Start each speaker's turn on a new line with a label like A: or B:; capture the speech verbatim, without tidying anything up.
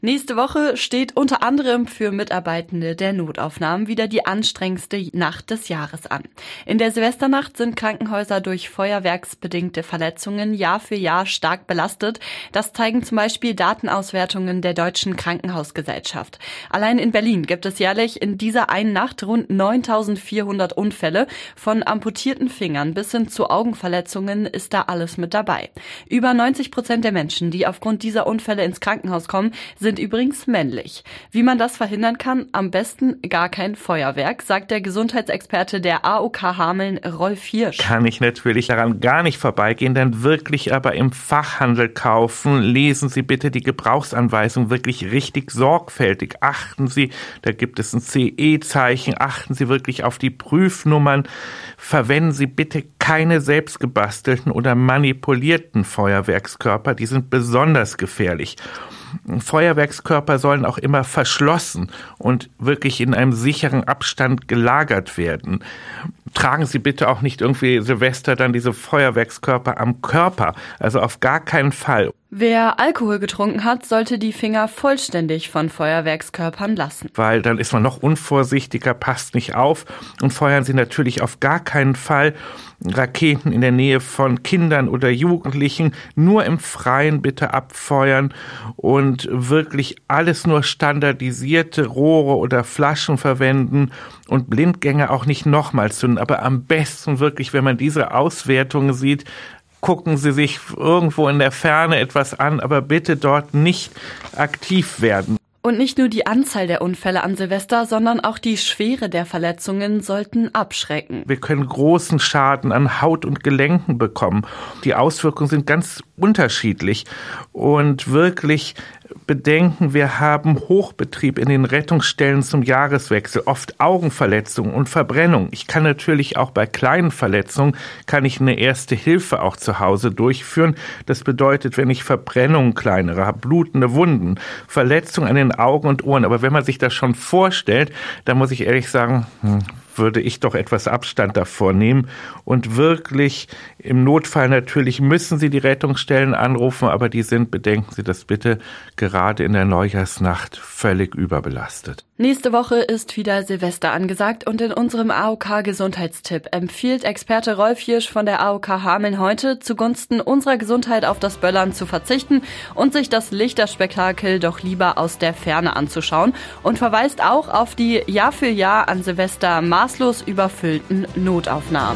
A: Nächste Woche steht unter anderem für Mitarbeitende der Notaufnahmen wieder die anstrengendste Nacht des Jahres an. In der Silvesternacht sind Krankenhäuser durch feuerwerksbedingte Verletzungen Jahr für Jahr stark belastet. Das zeigen zum Beispiel Datenauswertungen der Deutschen Krankenhausgesellschaft. Allein in Berlin gibt es jährlich in dieser einen Nacht rund neuntausendvierhundert Unfälle. Von amputierten Fingern bis hin zu Augenverletzungen ist da alles mit dabei. Über neunzig Prozent der Menschen, die aufgrund dieser Unfälle ins Krankenhaus kommen, sind übrigens männlich. Wie man das verhindern kann? Am besten gar kein Feuerwerk, sagt der Gesundheitsexperte der A O K Hameln, Rolf Hirsch.
B: Kann ich natürlich daran gar nicht vorbeigehen, dann wirklich aber im Fachhandel kaufen. Lesen Sie bitte die Gebrauchsanweisung wirklich richtig sorgfältig. Achten Sie, da gibt es ein C E-Zeichen, achten Sie wirklich auf die Prüfnummern. Verwenden Sie bitte keine selbstgebastelten oder manipulierten Feuerwerkskörper, die sind besonders gefährlich. Feuerwerkskörper sollen auch immer verschlossen und wirklich in einem sicheren Abstand gelagert werden. Tragen Sie bitte auch nicht irgendwie Silvester dann diese Feuerwerkskörper am Körper, also auf gar keinen Fall.
A: Wer Alkohol getrunken hat, sollte die Finger vollständig von Feuerwerkskörpern lassen.
B: Weil dann ist man noch unvorsichtiger, passt nicht auf und feuern Sie natürlich auf gar keinen Fall Raketen in der Nähe von Kindern oder Jugendlichen, nur im Freien bitte abfeuern und wirklich alles nur standardisierte Rohre oder Flaschen verwenden und Blindgänger auch nicht nochmals zünden, aber am besten wirklich, wenn man diese Auswertungen sieht, gucken Sie sich irgendwo in der Ferne etwas an, aber bitte dort nicht aktiv werden.
A: Und nicht nur die Anzahl der Unfälle an Silvester, sondern auch die Schwere der Verletzungen sollten abschrecken.
B: Wir können großen Schaden an Haut und Gelenken bekommen. Die Auswirkungen sind ganz unterschiedlich und wirklich bedenken, wir haben Hochbetrieb in den Rettungsstellen zum Jahreswechsel, oft Augenverletzungen und Verbrennung. Ich kann natürlich auch bei kleinen Verletzungen, kann ich eine erste Hilfe auch zu Hause durchführen. Das bedeutet, wenn ich Verbrennungen kleinere habe, blutende Wunden, Verletzungen an den Augen und Ohren. Aber wenn man sich das schon vorstellt, dann muss ich ehrlich sagen, hm, würde ich doch etwas Abstand davor nehmen und wirklich im Notfall natürlich müssen Sie die Rettungsstellen anrufen, aber die sind, bedenken Sie das bitte, gerade in der Neujahrsnacht völlig überbelastet.
A: Nächste Woche ist wieder Silvester angesagt und in unserem A O K-Gesundheitstipp empfiehlt Experte Rolf Hirsch von der A O K Hameln heute, zugunsten unserer Gesundheit auf das Böllern zu verzichten und sich das Lichterspektakel doch lieber aus der Ferne anzuschauen und verweist auch auf die Jahr für Jahr an Silvester maßlos überfüllten Notaufnahmen.